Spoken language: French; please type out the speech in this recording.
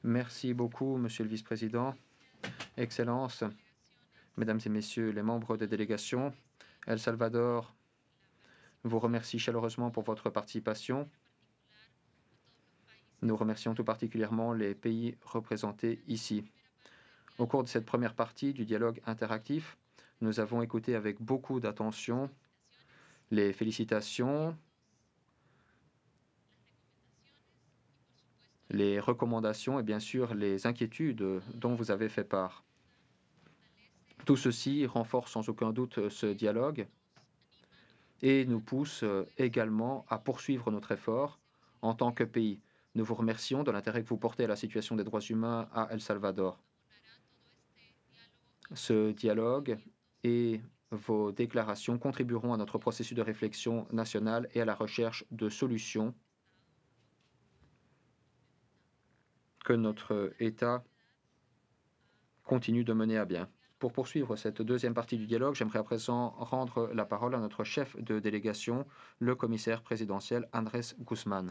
Merci beaucoup, Monsieur le Vice-président. Excellences, Mesdames et Messieurs les membres des délégations, El Salvador vous remercie chaleureusement pour votre participation. Nous remercions tout particulièrement les pays représentés ici. Au cours de cette première partie du dialogue interactif, nous avons écouté avec beaucoup d'attention les félicitations, les recommandations et bien sûr les inquiétudes dont vous avez fait part. Tout ceci renforce sans aucun doute ce dialogue et nous pousse également à poursuivre notre effort en tant que pays. Nous vous remercions de l'intérêt que vous portez à la situation des droits humains à El Salvador. Ce dialogue et vos déclarations contribueront à notre processus de réflexion nationale et à la recherche de solutions que notre État continue de mener à bien. Pour poursuivre cette deuxième partie du dialogue, j'aimerais à présent rendre la parole à notre chef de délégation, le commissaire présidentiel Andrés Guzmán.